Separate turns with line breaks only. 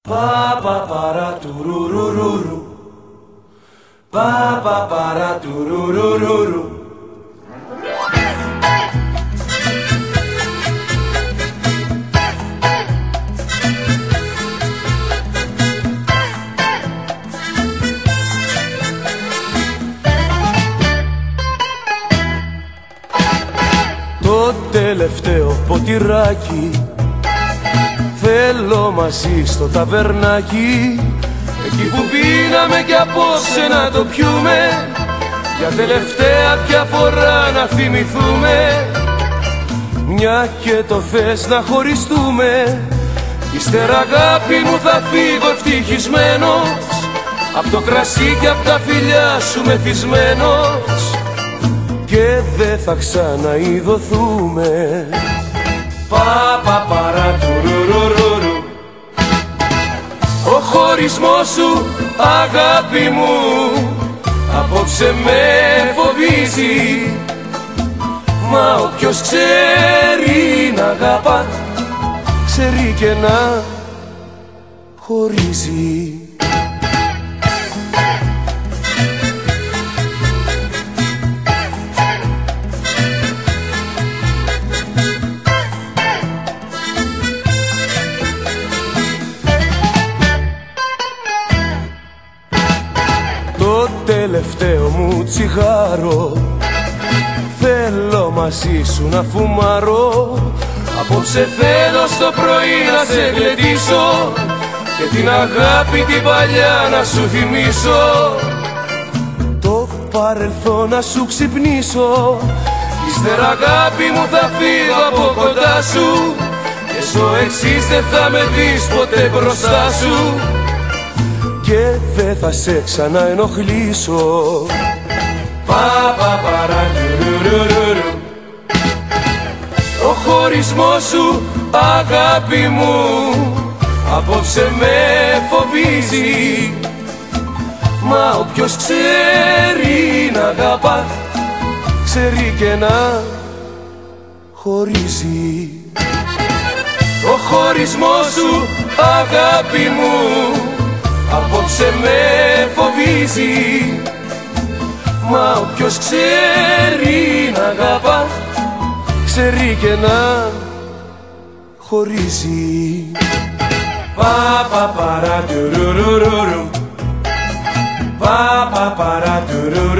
Pa pa para tururururu. Pa pa para tururururu. Το τελευταίο ποτηράκι θέλω μαζί στο ταβερνάκι, εκεί που πίναμε κι απόψε να το πιούμε, για τελευταία πια φορά να θυμηθούμε. Μια και το θες να χωριστούμε, ύστερα αγάπη μου θα φύγω ευτυχισμένος, απ' το κρασί και απ' τα φιλιά σου μεθυσμένος, και δεν θα ξαναειδωθούμε. Πα πα παρά τουρουρουρουρου. Ο χωρισμός σου αγάπη μου απόψε με φοβίζει, μα όποιος ξέρει να αγαπά ξέρει και να χωρίζει. Το τελευταίο μου τσιγάρο θέλω μαζί σου να φουμάρω, απόψε θέλω στο πρωί να σε γλεντήσω και την αγάπη την παλιά να σου θυμίσω. Το παρελθόν να σου ξυπνήσω, ύστερα αγάπη μου θα φύγω από κοντά σου, και στο εξής δεν θα με δεις ποτέ μπροστά σου, και δεν θα σε ξαναενοχλήσω. Πα πα παρά τουρουρουρουρου. Ο χωρισμός σου αγάπη μου απόψε με φοβίζει, μα όποιος ξέρει να αγαπά ξέρει και να χωρίζει. Ο χωρισμός σου αγάπη μου απόψε με φοβίζει, μα όποιος ξέρει να αγαπά ξέρει και να χωρίζει. Πα πα παρά τουρουρουρουρου. Pa pa para tururu.